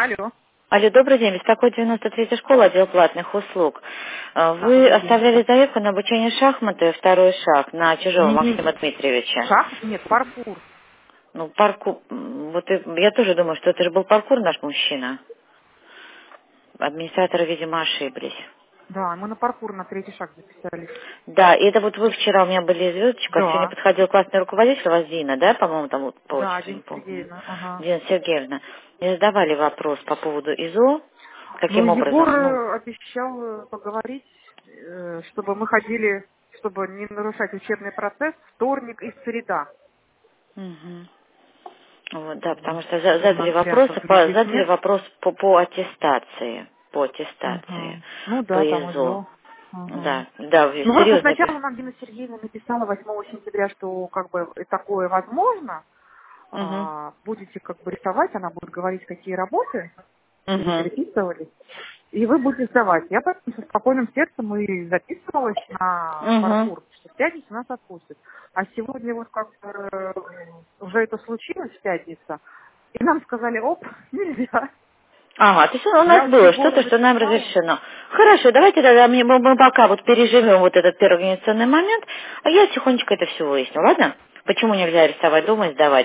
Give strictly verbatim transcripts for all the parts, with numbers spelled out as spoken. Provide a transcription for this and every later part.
Алло. Алло, добрый день. Беспокоит девяносто третья школа, отдел платных услуг. А, Да, Вы добрый день. оставляли заявку на обучение шахматы, второй шаг, на Чижова Не, не, Максима Дмитриевича. шах? Нет, паркур. Ну, паркур, м, вот и- я тоже думаю, что это же был паркур наш мужчина. Администраторы, видимо, ошиблись. Да, мы на паркур на третий шаг записались. Да, и это вот вы вчера у меня были звездочка, сегодня Да. подходил классный руководитель, у вас Дина, да, по-моему, там вот по Да, отчеству, не Дина помню. Сергеевна, ага. Дина Сергеевна. Мне задавали вопрос по поводу ИЗО, Ну, каким Егор образом, ну, э, обещал э, поговорить, э, чтобы мы ходили, чтобы не нарушать учебный процесс, вторник и среда. мгм. Вот, да, Вот. потому что за- У задали нас вопросы, вариантов по, других задали нет. вопрос по, по аттестации, по аттестации, Ага. Ну по да, там ИЗО. ИЗО. Ага. Да, да, Ну просто серьезно. сначала нам Дина Сергеевна написала восьмого сентября, что как бы и такое возможно. Угу, А, будете как бы рисовать, она будет говорить, какие работы вы угу, переписывались, и вы будете сдавать. Я поэтому со спокойным сердцем и записывалась на угу. паркур, что в пятницу нас отпустят. А сегодня вот как э, уже это случилось в пятницу, и нам сказали, оп, нельзя. Ага, то есть у нас Я вот было Егору что-то, что нам написала. разрешено. Хорошо, давайте тогда мы, мы- мы пока вот переживем вот этот первый организационный момент, а я тихонечко это все выясню, ладно? Почему нельзя рисовать дома и сдавать?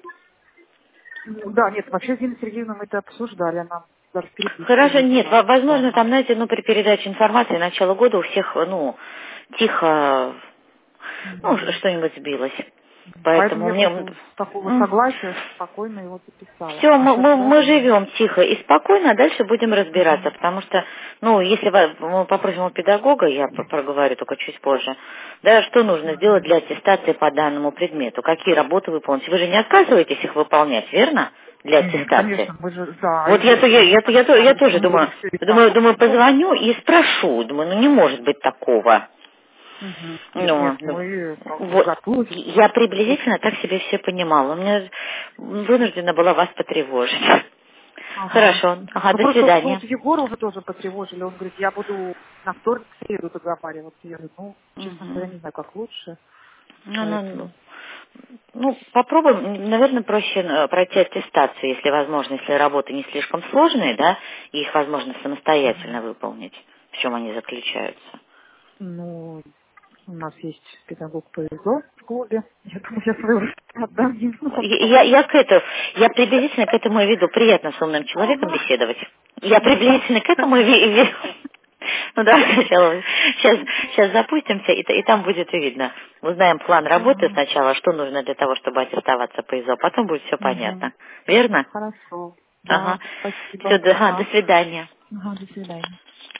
Ну, да, нет, вообще с Диной Сергеевной мы это обсуждали, она даже переписку Хорошо, есть у нет, нас во- возможно, дома. там, знаете, ну, при передаче информации начала года у всех, ну, тихо, ну, ш- Мгм. что-нибудь сбилось. Поэтому Поэтому я мне... просто с такого согласия спокойно его записала. Все, А мы, сейчас мы, мы сдадим. живем тихо и спокойно, а дальше будем разбираться, Мгм. потому что, ну, если вы- мы попросим у педагога, я про- проговорю только чуть позже, да, что нужно сделать Мгм. для аттестации по данному предмету, какие работы выполнить. Вы же не отказываетесь их выполнять, верно, для Нет, аттестации? конечно, мы же, да, Вот я, то- я, я, естественно, то- я, то- я конечно, тоже мы думаю, будем все думаю, рисовать. думаю, позвоню и спрошу, думаю, ну не может быть такого. Мгм. Нет, Ну, нет, ну, мы как бы вот, готовы. я приблизительно так себе все понимала. У меня вынуждена была вас потревожить. Ага. Хорошо, ага, Ну до просто ну, вот свидания. Егора уже тоже потревожили. Он говорит, я буду на вторник, в среду договариваться. Я говорю, ну, честно говоря, Мгм. не знаю, как лучше. Ну, ну, ну, Поэтому. ну, попробуем, наверное, проще э, пройти аттестацию, если возможно, если работы не слишком сложные, да, и их возможно самостоятельно выполнить, в чем они заключаются. Ну, у нас есть педагог по ИЗО в клубе. Я думаю, я свою отдам ему, он Я, поможет. я к этому, я приблизительно к этому и веду. Приятно с умным человеком Ага. беседовать. Я Да. приблизительно к этому и ви- веду. Ну да, сначала, сейчас, сейчас запустимся, и, т- и там будет и видно. Узнаем план работы Ага. сначала, что нужно для того, чтобы аттестоваться по ИЗО, потом будет все Мгм. понятно. Верно? Хорошо. Ага. Да, спасибо. Все, да, до Ага. свидания. Ага, до свидания.